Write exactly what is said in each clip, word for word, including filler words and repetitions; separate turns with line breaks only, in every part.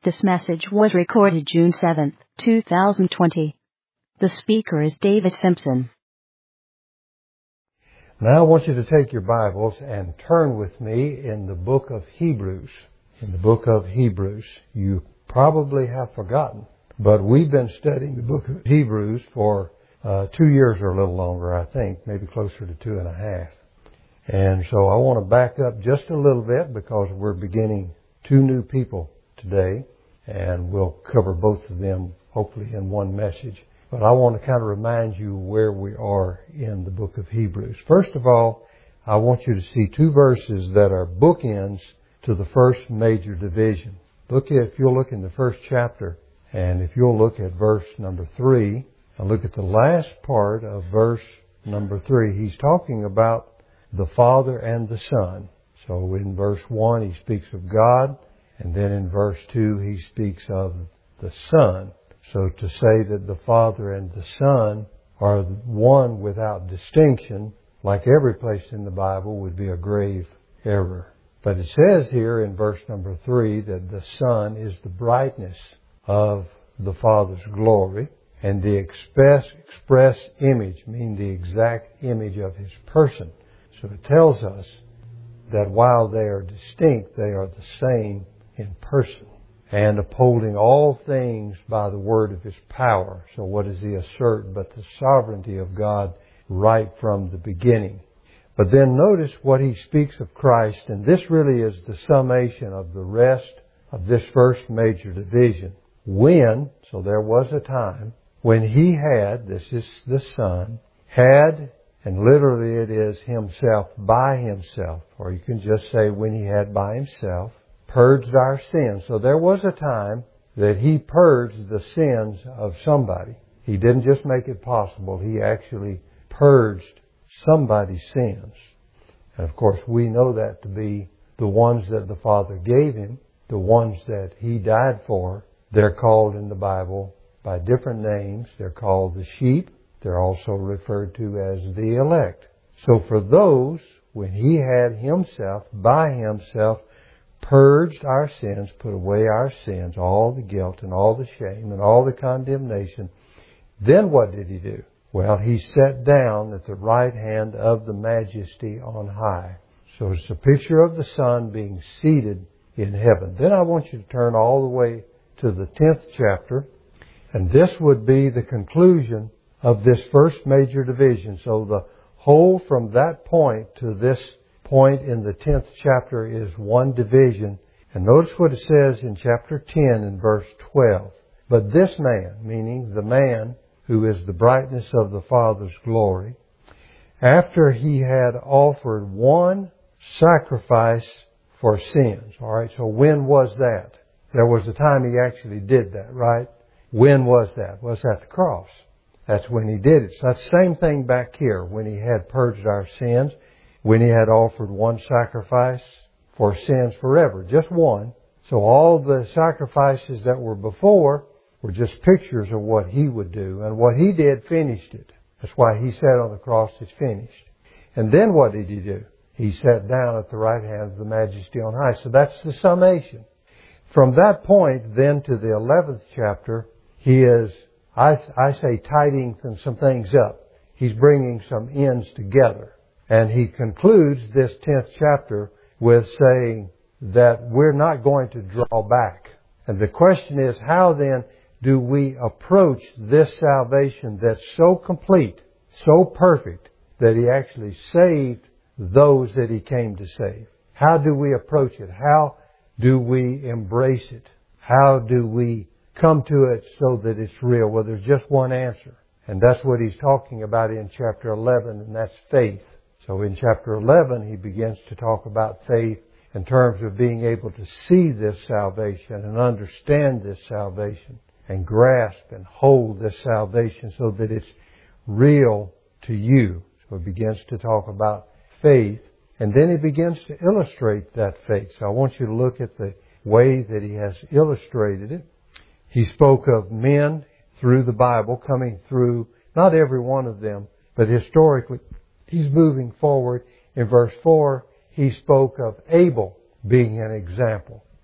This message was recorded June seventh, two thousand twenty. The speaker is David Simpson.
Now I want you to take your Bibles and turn with me in the book of Hebrews. In the book of Hebrews. You probably have forgotten, but we've been studying the book of Hebrews for uh, two years or a little longer, I think, maybe closer to two and a half. And so I want to back up just a little bit because we're beginning two new people today, and we'll cover both of them hopefully in one message. But I want to kind of remind you where we are in the book of Hebrews. First of all, I want you to see two verses that are bookends to the first major division. Look at, if you'll look in the first chapter, and if you'll look at verse number three, and look at the last part of verse number three, he's talking about the Father and the Son. So in verse one, he speaks of God, and then in verse two, he speaks of the Son. So to say that the Father and the Son are one without distinction, like every place in the Bible, would be a grave error. But it says here in verse number three that the Son is the brightness of the Father's glory and the express, express image, meaning the exact image of His person. So it tells us that while they are distinct, they are the same in person, and upholding all things by the word of His power. So what does He assert but the sovereignty of God right from the beginning? But then notice what He speaks of Christ, and this really is the summation of the rest of this first major division. When, so there was a time, when He had, this is the Son, had, and literally it is Himself by Himself, or you can just say when He had by Himself, purged our sins. So there was a time that He purged the sins of somebody. He didn't just make it possible. He actually purged somebody's sins. And of course we know that to be the ones that the Father gave Him, the ones that He died for. They're called in the Bible by different names. They're called the sheep. They're also referred to as the elect. So for those, when He had Himself, by Himself, purged our sins, put away our sins, all the guilt and all the shame and all the condemnation, then what did He do? Well, He sat down at the right hand of the Majesty on high. So it's a picture of the Son being seated in heaven. Then I want you to turn all the way to the tenth chapter, and this would be the conclusion of this first major division. So the whole from that point to this point in the tenth chapter is one division. And notice what it says in chapter ten and verse twelve. But this man, meaning the man who is the brightness of the Father's glory, after He had offered one sacrifice for sins. All right, so when was that? There was a time He actually did that, right? When was that? Was at the cross. That's when He did it. So that's the same thing back here, when He had purged our sins, when He had offered one sacrifice for sins forever, just one. So all the sacrifices that were before were just pictures of what He would do. And what He did finished it. That's why He said on the cross, it's finished. And then what did He do? He sat down at the right hand of the Majesty on high. So that's the summation. From that point then to the eleventh chapter, He is, I, I say, tidying some things up. He's bringing some ends together. And He concludes this tenth chapter with saying that we're not going to draw back. And the question is, how then do we approach this salvation that's so complete, so perfect, that He actually saved those that He came to save? How do we approach it? How do we embrace it? How do we come to it so that it's real? Well, there's just one answer. And that's what He's talking about in chapter eleven, and that's faith. So in chapter eleven, He begins to talk about faith in terms of being able to see this salvation and understand this salvation and grasp and hold this salvation so that it's real to you. So He begins to talk about faith, and then He begins to illustrate that faith. So I want you to look at the way that He has illustrated it. He spoke of men through the Bible coming through, not every one of them, but historically, He's moving forward. In verse four, He spoke of Abel being an example.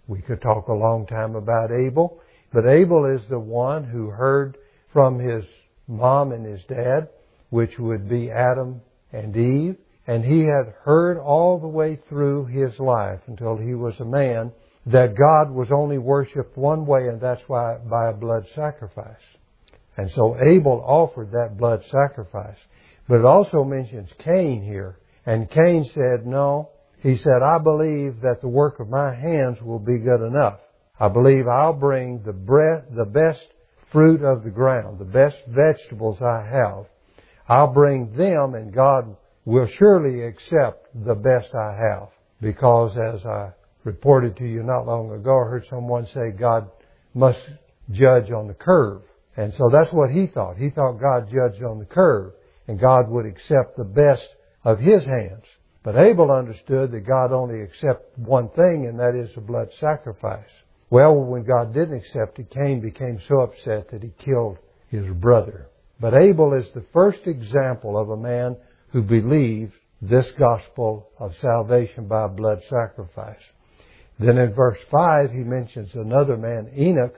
We could talk a long time about Abel, but Abel is the one who heard from his mom and his dad, which would be Adam and Eve, and he had heard all the way through his life until he was a man that God was only worshipped one way, and that's why by a blood sacrifice. And so Abel offered that blood sacrifice. But it also mentions Cain here. And Cain said, no. He said, I believe that the work of my hands will be good enough. I believe I'll bring the breath, the best fruit of the ground, the best vegetables I have. I'll bring them, and God will surely accept the best I have. Because as I reported to you not long ago, I heard someone say God must judge on the curve. And so that's what he thought. He thought God judged on the curve, and God would accept the best of his hands. But Abel understood that God only accepts one thing, and that is a blood sacrifice. Well, when God didn't accept it, Cain became so upset that he killed his brother. But Abel is the first example of a man who believed this gospel of salvation by blood sacrifice. Then in verse five, he mentions another man, Enoch,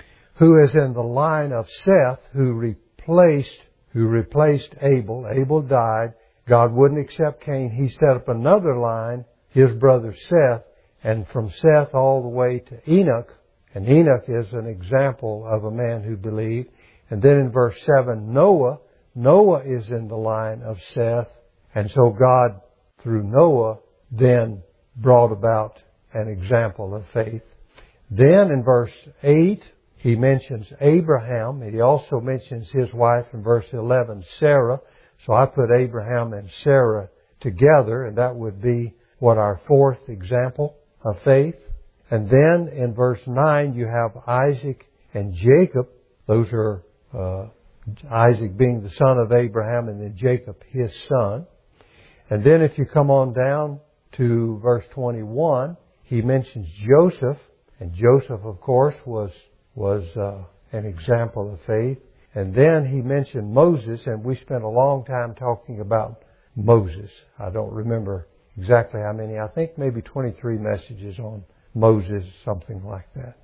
who is in the line of Seth, who replaced, who replaced Abel. Abel died. God wouldn't accept Cain. He set up another line, his brother Seth, and from Seth all the way to Enoch. And Enoch is an example of a man who believed. And then in verse seven, Noah. Noah is in the line of Seth. And so God, through Noah, then brought about an example of faith. Then in verse eight, he mentions Abraham. He also mentions his wife in verse eleven, Sarah. So I put Abraham and Sarah together, and that would be what our fourth example of faith. And then in verse nine, you have Isaac and Jacob. Those are uh, Isaac being the son of Abraham, and then Jacob his son. And then if you come on down to verse twenty-one, he mentions Joseph. And Joseph, of course, was was uh, an example of faith. And then he mentioned Moses, and we spent a long time talking about Moses. I don't remember exactly how many. I think maybe twenty-three messages on Moses, something like that.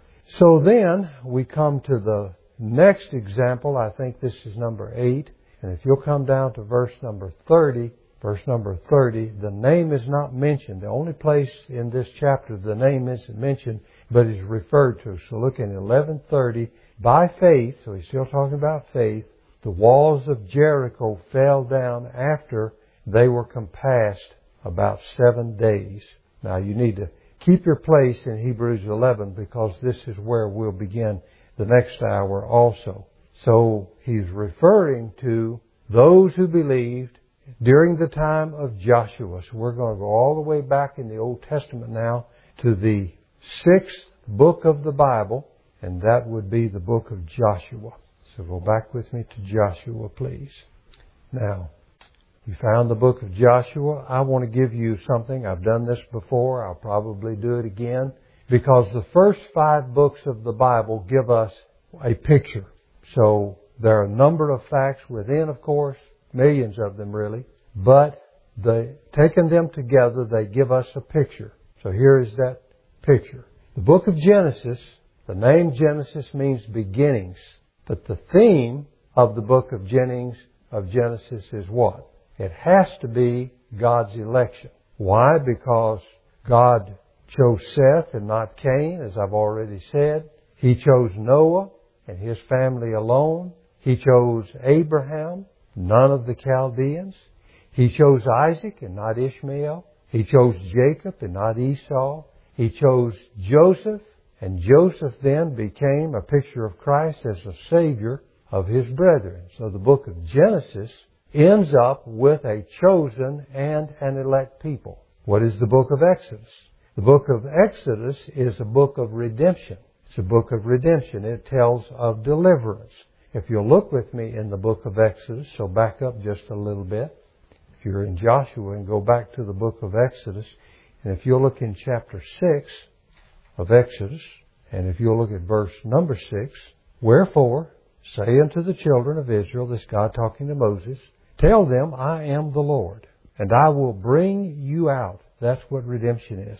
So then we come to the next example. I think this is number eight. And if you'll come down to verse number thirty, verse number thirty, the name is not mentioned. The only place in this chapter the name isn't mentioned, but is referred to. So look in eleven thirty. By faith, so he's still talking about faith, the walls of Jericho fell down after they were compassed about seven days. Now you need to keep your place in Hebrews eleven, because this is where we'll begin the next hour also. So he's referring to those who believed during the time of Joshua. So we're going to go all the way back in the Old Testament now to the sixth book of the Bible, and that would be the book of Joshua. So go back with me to Joshua, please. Now, you found the book of Joshua. I want to give you something. I've done this before. I'll probably do it again, because the first five books of the Bible give us a picture. So there are a number of facts within, of course, millions of them really, but the, taking them together, they give us a picture. So here is that picture. The book of Genesis, the name Genesis means beginnings, but the theme of the book of Genesis, of Genesis is what? It has to be God's election. Why? Because God chose Seth and not Cain, as I've already said. He chose Noah and his family alone. He chose Abraham, none of the Chaldeans. He chose Isaac and not Ishmael. He chose Jacob and not Esau. He chose Joseph, and Joseph then became a picture of Christ as a Savior of his brethren. So the book of Genesis ends up with a chosen and an elect people. What is the book of Exodus? The book of Exodus is a book of redemption. It's a book of redemption. It tells of deliverance. If you'll look with me in the book of Exodus, so back up just a little bit. If you're in Joshua and go back to the book of Exodus, and if you'll look in chapter six of Exodus, and if you'll look at verse number six, wherefore say unto the children of Israel, this God talking to Moses, tell them, I am the Lord, and I will bring you out. That's what redemption is.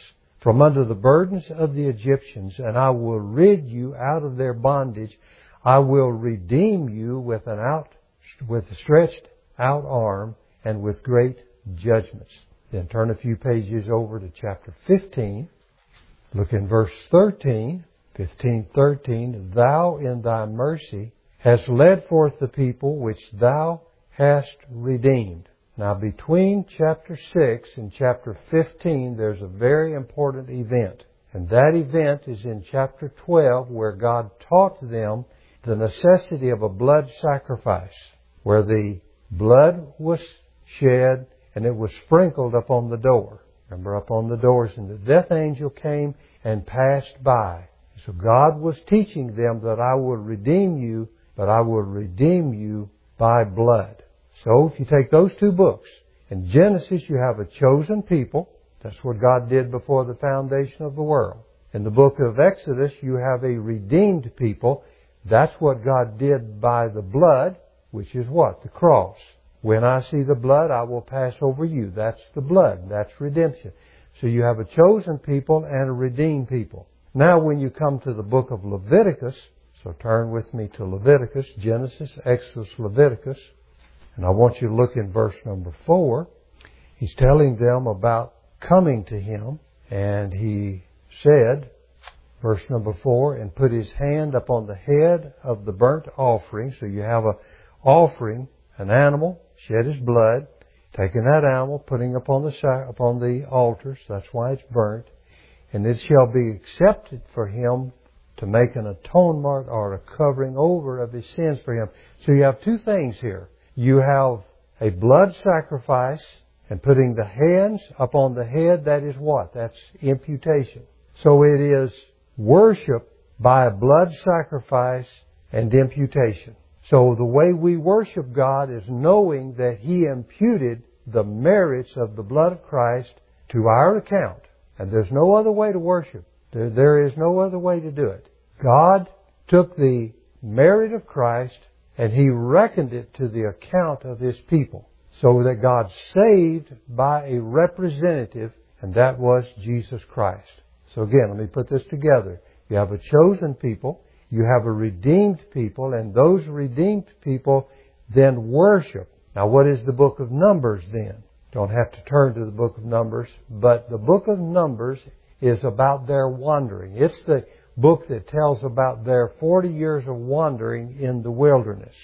from under the burdens of the Egyptians, and I will rid you out of their bondage. I will redeem you with an out, with a stretched out arm and with great judgments. Then turn a few pages over to chapter fifteen. Look in verse thirteen. fifteen thirteen. Thou in thy mercy hast led forth the people which thou hast redeemed. Now between chapter six and chapter fifteen there's a very important event. And that event is in chapter twelve, where God taught them the necessity of a blood sacrifice, where the blood was shed and it was sprinkled upon the door. Remember, upon the doors, and the death angel came and passed by. So God was teaching them that I will redeem you, but I will redeem you by blood. So if you take those two books, in Genesis you have a chosen people. That's what God did before the foundation of the world. In the book of Exodus you have a redeemed people. That's what God did by the blood, which is what? The cross. When I see the blood, I will pass over you. That's the blood. That's redemption. So you have a chosen people and a redeemed people. Now when you come to the book of Leviticus, so turn with me to Leviticus, Genesis, Exodus, Leviticus. And I want you to look in verse number four. He's telling them about coming to Him. And He said, verse number four, and put His hand upon the head of the burnt offering. So you have an offering, an animal, shed His blood, taking that animal, putting upon the upon the altars. That's why it's burnt. And it shall be accepted for Him to make an atonement or a covering over of His sins for Him. So you have two things here. You have a blood sacrifice, and putting the hands upon the head, that is what? That's imputation. So it is worship by a blood sacrifice and imputation. So the way we worship God is knowing that He imputed the merits of the blood of Christ to our account. And there's no other way to worship. There, there is no other way to do it. God took the merit of Christ and He reckoned it to the account of His people. So that God saved by a representative, and that was Jesus Christ. So again, let me put this together. You have a chosen people, you have a redeemed people, and those redeemed people then worship. Now what is the book of Numbers then? Don't have to turn to the book of Numbers, but the book of Numbers is about their wandering. It's the book that tells about their forty years of wandering in the wilderness.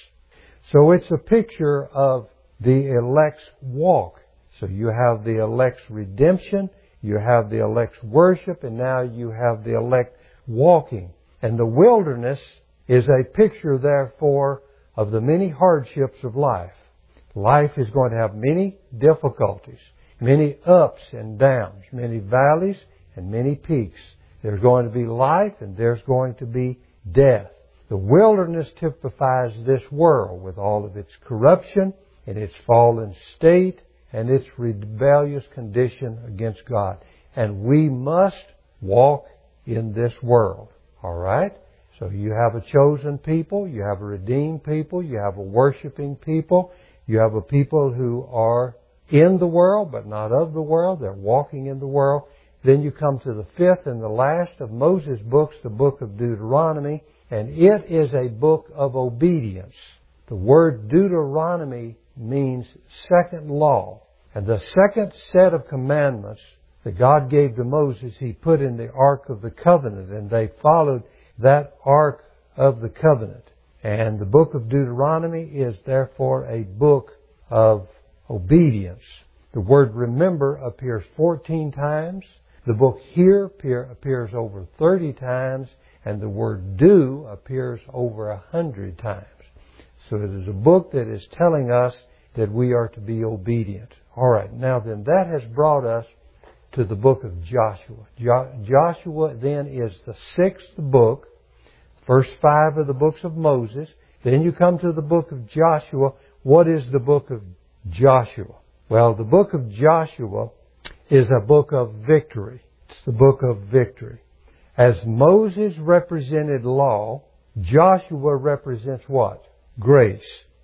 So it's a picture of the elect's walk. So you have the elect's redemption, you have the elect's worship, and now you have the elect walking. And the wilderness is a picture, therefore, of the many hardships of life. Life is going to have many difficulties, many ups and downs, many valleys and many peaks. There's going to be life and there's going to be death. The wilderness typifies this world with all of its corruption and its fallen state and its rebellious condition against God. And we must walk in this world. All right? So you have a chosen people, you have a redeemed people, you have a worshiping people, you have a people who are in the world but not of the world. They're walking in the world. Then you come to the fifth and the last of Moses' books, the book of Deuteronomy, and it is a book of obedience. The word Deuteronomy means second law. And the second set of commandments that God gave to Moses, He put in the Ark of the Covenant, and they followed that Ark of the Covenant. And the book of Deuteronomy is therefore a book of obedience. The word remember appears fourteen times. The book here appear, appears over thirty times, and the word do appears over a hundred times. So it is a book that is telling us that we are to be obedient. All right, now then that has brought us to the book of Joshua. Jo- Joshua then is the sixth book, first five of the books of Moses. Then you come to the book of Joshua. What is the book of Joshua? Well, the book of Joshua is a book of victory. It's the book of victory. As Moses represented law, Joshua represents what? Grace.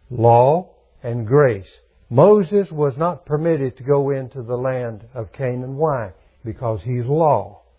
Law and grace. Moses was not permitted to go into the land of Canaan. Why? Because he's law.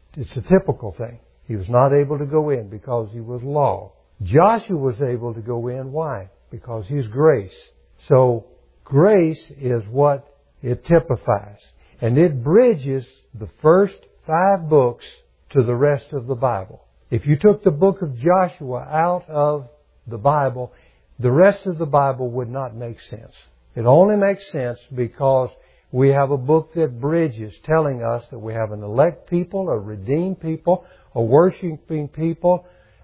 it's a typical thing. He was not able to go in because he was law. Joshua was able to go in. Why? Because he's grace. So grace is what it typifies. And it bridges the first five books to the rest of the Bible. If you took the book of Joshua out of the Bible, the rest of the Bible would not make sense. It only makes sense because we have a book that bridges, telling us that we have an elect people, a redeemed people, a worshiping people,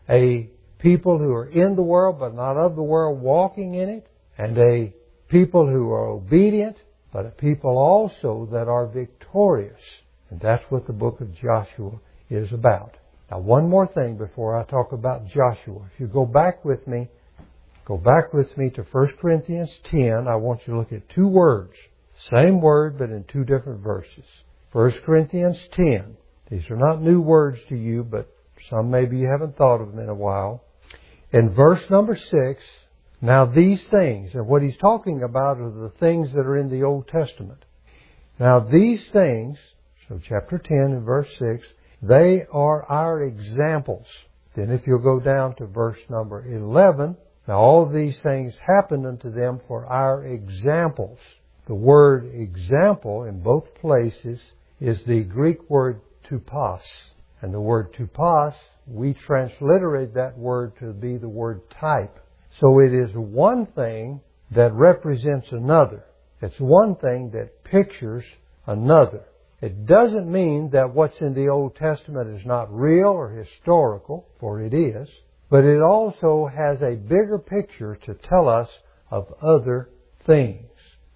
a people who are in the world but not of the world, walking in it, and a people who are obedient, but a people also that are victorious. And that's what the book of Joshua is about. Now, one more thing before I talk about Joshua. If you go back with me, go back with me to First Corinthians ten. I want you to look at two words. Same word, but in two different verses. First Corinthians ten. These are not new words to you, but some maybe you haven't thought of them in a while. In verse number six, now these things, and what he's talking about are the things that are in the Old Testament. Now these things, so chapter ten and verse six, they are our examples. Then if you'll go down to verse number eleven, now all of these things happened unto them for our examples. The word example in both places is the Greek word tupos. And the word tupos, we transliterate that word to be the word type. So it is one thing that represents another. It's one thing that pictures another. It doesn't mean that what's in the Old Testament is not real or historical, for it is, but it also has a bigger picture to tell us of other things.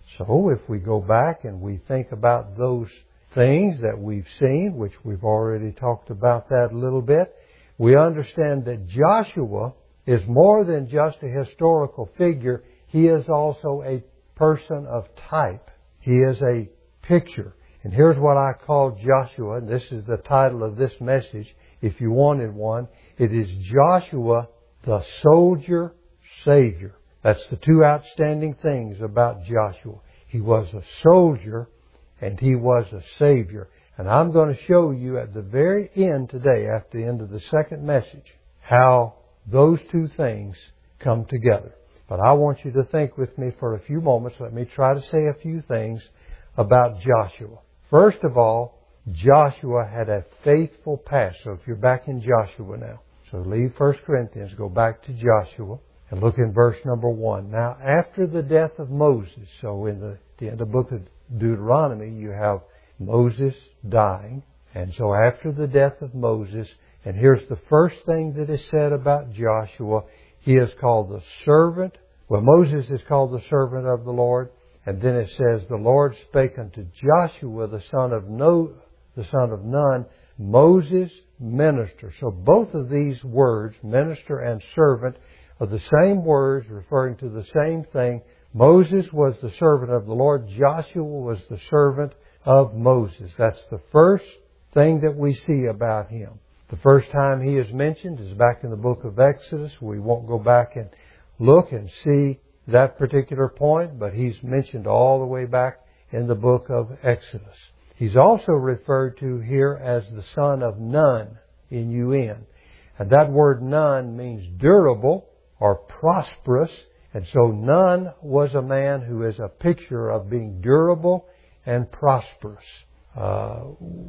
So if we go back and we think about those things that we've seen, which we've already talked about that a little bit, we understand that Joshua is more than just a historical figure. He is also a person of type. He is a picture. And here's what I call Joshua, and this is the title of this message, if you wanted one. It is Joshua, the Soldier Savior. That's the two outstanding things about Joshua. He was a soldier and he was a Savior. And I'm going to show you at the very end today, after the end of the second message, how those two things come together. But I want you to think with me for a few moments. Let me try to say a few things about Joshua. First of all, Joshua had a faithful past. So if you're back in Joshua now, so leave First Corinthians, go back to Joshua, and look in verse number one. Now, after the death of Moses, so in the, the end of the book of Deuteronomy, you have Moses dying. And so after the death of Moses, and here's the first thing that is said about Joshua, he is called the servant. Well, Moses is called the servant of the Lord. And then it says, the Lord spake unto Joshua, the son of No, the son of Nun, Moses, minister. So both of these words, minister and servant, are the same words referring to the same thing. Moses was the servant of the Lord. Joshua was the servant of Moses. That's the first thing that we see about him. The first time he is mentioned is back in the book of Exodus. We won't go back and look and see that particular point, but he's mentioned all the way back in the book of Exodus. He's also referred to here as the son of Nun, N U N. And that word Nun means durable or prosperous. And so Nun was a man who is a picture of being durable and prosperous. Uh,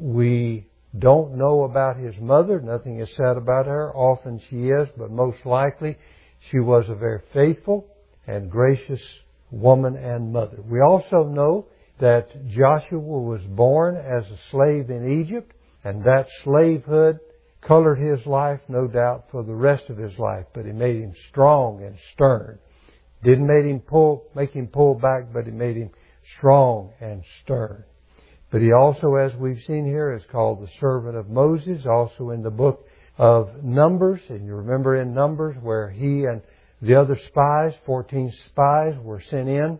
we don't know about his mother. Nothing is said about her. Often she is, but most likely she was a very faithful and gracious woman and mother. We also know that Joshua was born as a slave in Egypt, and that slavehood colored his life, no doubt, for the rest of his life, but it made him strong and stern. Didn't make him pull, make him pull back, but it made him strong and stern. But he also, as we've seen here, is called the servant of Moses, also in the book of Numbers. And you remember in Numbers where he and the other spies, fourteen spies, were sent in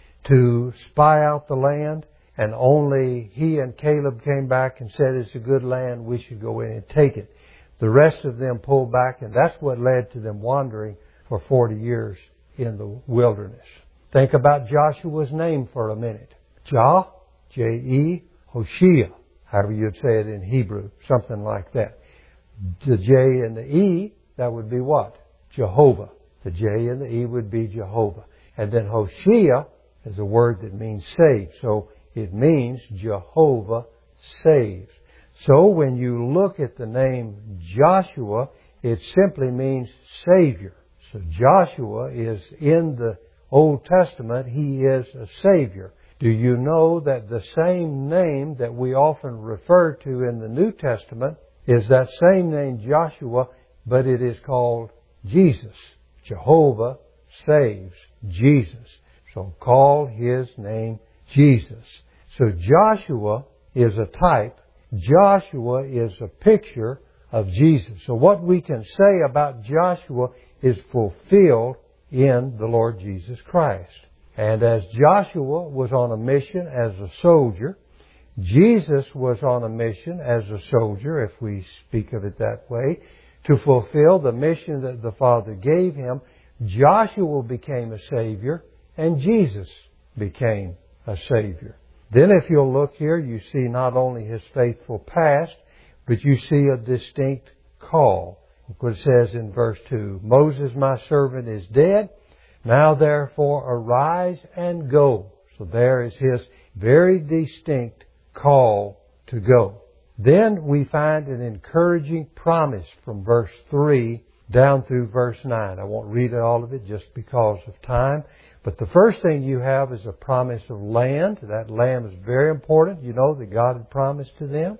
to spy out the land. And only he and Caleb came back and said, it's a good land, we should go in and take it. The rest of them pulled back, and that's what led to them wandering for forty years in the wilderness. Think about Joshua's name for a minute. Jah, J E, Hoshea. however you'd say it in Hebrew, something like that. The J and the E, that would be what? Jehovah. The J and the E would be Jehovah. And then Hoshea is a word that means save. So it means Jehovah saves. So when you look at the name Joshua, it simply means Savior. So Joshua is in the Old Testament, he is a Savior. Do you know that the same name that we often refer to in the New Testament is that same name Joshua, but it is called Jesus. Jehovah saves Jesus. So call His name Jesus. So Joshua is a type. Joshua is a picture of Jesus. So what we can say about Joshua is fulfilled in the Lord Jesus Christ. And as Joshua was on a mission as a soldier, Jesus was on a mission as a soldier, if we speak of it that way, to fulfill the mission that the Father gave him. Joshua became a Savior, and Jesus became a Savior. Then if you'll look here, you see not only His faithful past, but you see a distinct call. Look what it says in verse two. Moses, my servant, is dead. Now therefore arise and go. So there is His very distinct call to go. Then we find an encouraging promise from verse three down through verse nine. I won't read all of it just because of time. But the first thing you have is a promise of land. That land is very important. You know that God had promised to them.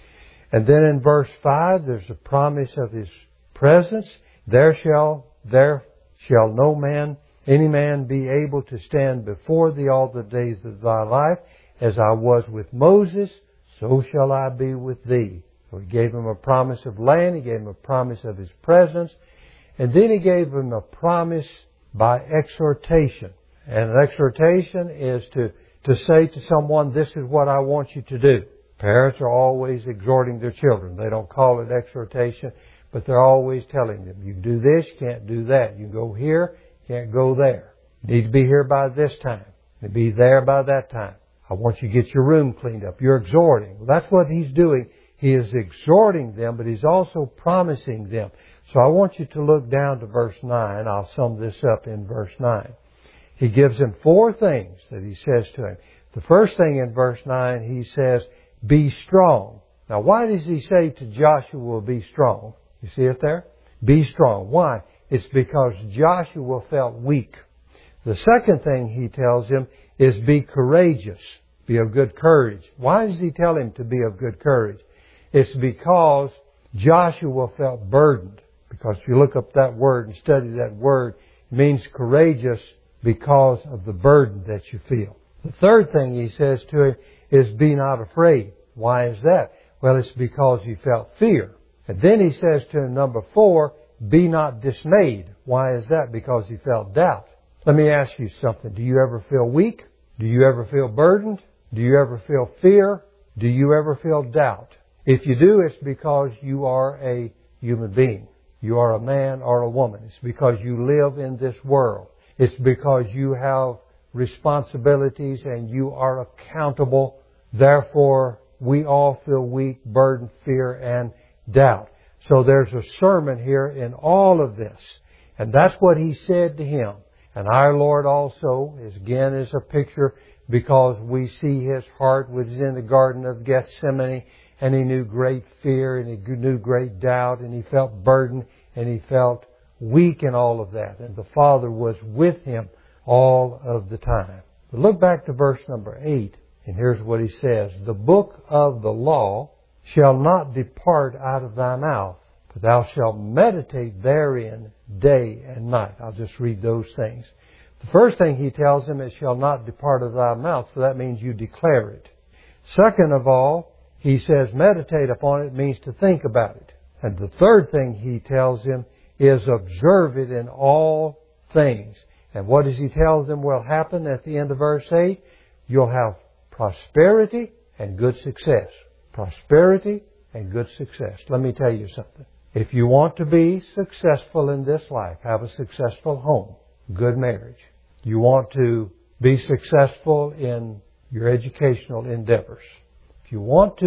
And then in verse five, there's a promise of His presence. There shall, there shall no man, any man be able to stand before thee all the days of thy life. As I was with Moses, so shall I be with thee. So He gave him a promise of land. He gave him a promise of His presence. And then He gave him a promise by exhortation. And an exhortation is to, to say to someone, this is what I want you to do. Parents are always exhorting their children. They don't call it exhortation, but they're always telling them, you do this, you can't do that. You go here, you can't go there. You need to be here by this time. You need to be there by that time. I want you to get your room cleaned up. You're exhorting. Well, that's what He's doing. He is exhorting them, but He's also promising them. So I want you to look down to verse nine. I'll sum this up in verse nine. He gives him four things that He says to him. The first thing in verse nine, He says, be strong. Now, why does He say to Joshua, be strong? You see it there? Be strong. Why? It's because Joshua felt weak. The second thing He tells him is be courageous. Be of good courage. Why does He tell him to be of good courage? It's because Joshua felt burdened. Because if you look up that word and study that word, it means courageous because of the burden that you feel. The third thing He says to him is be not afraid. Why is that? Well, it's because he felt fear. And then He says to him, number four, be not dismayed. Why is that? Because he felt doubt. Let me ask you something. Do you ever feel weak? Do you ever feel burdened? Do you ever feel fear? Do you ever feel doubt? If you do, it's because you are a human being. You are a man or a woman. It's because you live in this world. It's because you have responsibilities and you are accountable. Therefore, we all feel weak, burdened, fear, and doubt. So there's a sermon here in all of this. And that's what He said to him. And our Lord also, is again, is a picture because we see His heart was in the Garden of Gethsemane, and He knew great fear, and He knew great doubt, and He felt burdened, and He felt weak in all of that. And the Father was with Him all of the time. But look back to verse number eight, and here's what He says. The book of the law shall not depart out of thy mouth, but thou shalt meditate therein day and night. I'll just read those things. The first thing He tells him, it shall not depart of thy mouth, so that means you declare it. Second of all, He says meditate upon it, means to think about it. And the third thing He tells him is observe it in all things. And what does He tell them will happen at the end of verse eight? You'll have prosperity and good success. Prosperity and good success. Let me tell you something. If you want to be successful in this life, have a successful home, good marriage. You want to be successful in your educational endeavors. If you want to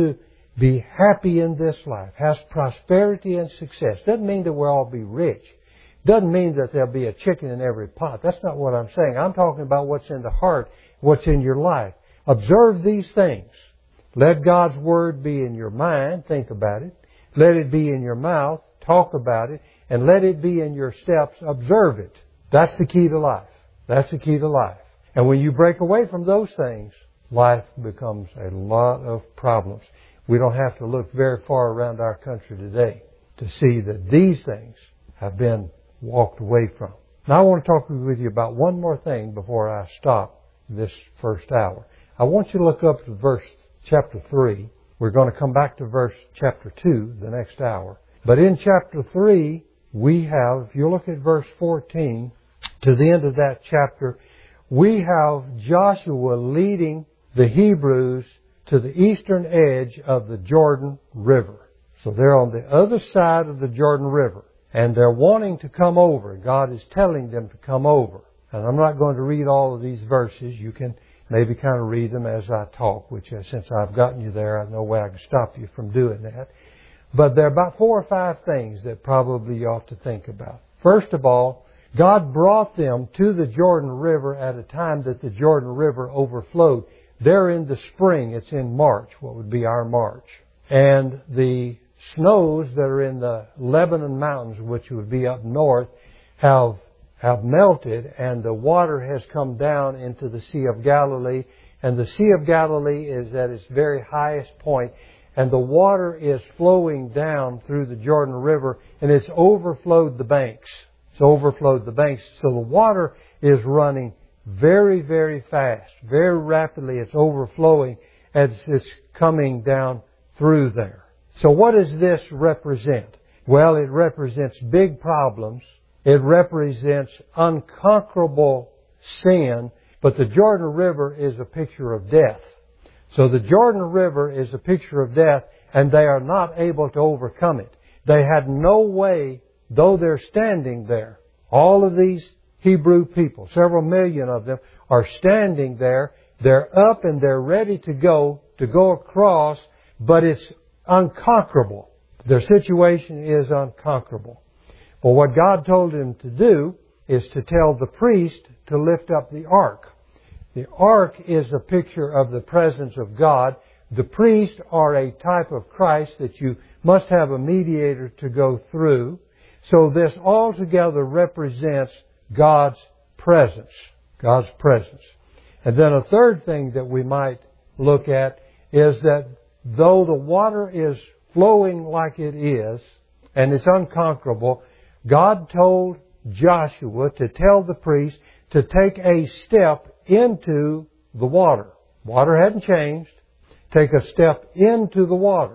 be happy in this life, has prosperity and success. Doesn't mean that we'll all be rich. Doesn't mean that there'll be a chicken in every pot. That's not what I'm saying. I'm talking about what's in the heart, what's in your life. Observe these things. Let God's Word be in your mind. Think about it. Let it be in your mouth. Talk about it. And let it be in your steps. Observe it. That's the key to life. That's the key to life. And when you break away from those things, life becomes a lot of problems. We don't have to look very far around our country today to see that these things have been walked away from. Now I want to talk with you about one more thing before I stop this first hour. I want you to look up to verse chapter three. We're going to come back to verse chapter two the next hour. But in chapter three, we have, if you look at verse fourteen, to the end of that chapter, we have Joshua leading the Hebrews to the eastern edge of the Jordan River. So they're on the other side of the Jordan River. And they're wanting to come over. God is telling them to come over. And I'm not going to read all of these verses. You can maybe kind of read them as I talk, which uh, since I've gotten you there, I no way I can stop you from doing that. But there are about four or five things that probably you ought to think about. First of all, God brought them to the Jordan River at a time that the Jordan River overflowed. They're in the spring. It's in March, what would be our March. And the snows that are in the Lebanon mountains, which would be up north, have have melted, and the water has come down into the Sea of Galilee. And the Sea of Galilee is at its very highest point, and the water is flowing down through the Jordan River, and it's overflowed the banks. It's overflowed the banks. So the water is running very, very fast, very rapidly. It's overflowing as it's coming down through there. So what does this represent? Well, it represents big problems. It represents unconquerable sin. But the Jordan River is a picture of death. So the Jordan River is a picture of death, and they are not able to overcome it. They had no way, though they're standing there. All of these Hebrew people, several million of them, are standing there. They're up and they're ready to go, to go across, but it's unconquerable. Their situation is unconquerable. But what God told him to do is to tell the priest to lift up the ark. The ark is a picture of the presence of God. The priests are a type of Christ that you must have a mediator to go through. So this altogether represents God's presence. God's presence. And then a third thing that we might look at is that though the water is flowing like it is, and it's unconquerable, God told Joshua to tell the priest to take a step into the water. Water hadn't changed. Take a step into the water.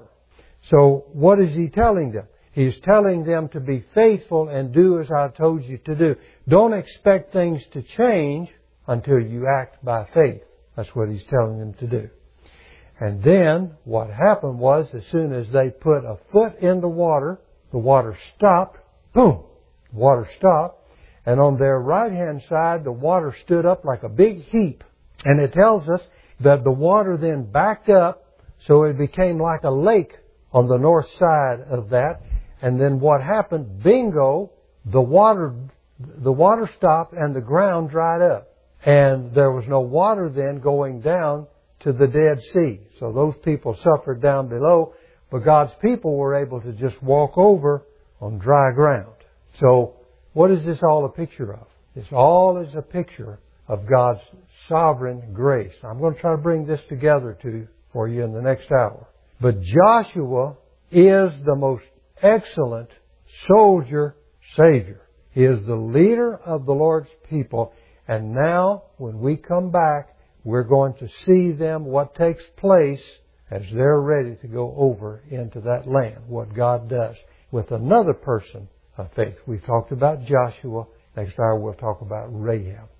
So what is He telling them? He's telling them to be faithful and do as I told you to do. Don't expect things to change until you act by faith. That's what He's telling them to do. And then what happened was, as soon as they put a foot in the water, the water stopped. Boom! The water stopped. And on their right-hand side, the water stood up like a big heap. And it tells us that the water then backed up, so it became like a lake on the north side of that. And then what happened? Bingo! The water, the water stopped and the ground dried up. And there was no water then going down to the Dead Sea. So those people suffered down below, but God's people were able to just walk over on dry ground. So what is this all a picture of? This all is a picture of God's sovereign grace. I'm going to try to bring this together to for you in the next hour. But Joshua is the most excellent soldier savior. He is the leader of the Lord's people. And now, when we come back, we're going to see them, what takes place as they're ready to go over into that land, what God does with another person of faith. We've talked about Joshua. Next hour we'll talk about Rahab.